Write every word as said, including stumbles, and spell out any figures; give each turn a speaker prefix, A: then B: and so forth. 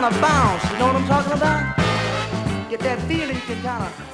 A: kind of bounce. You know what I'm talking about? Get that feeling, you can kind of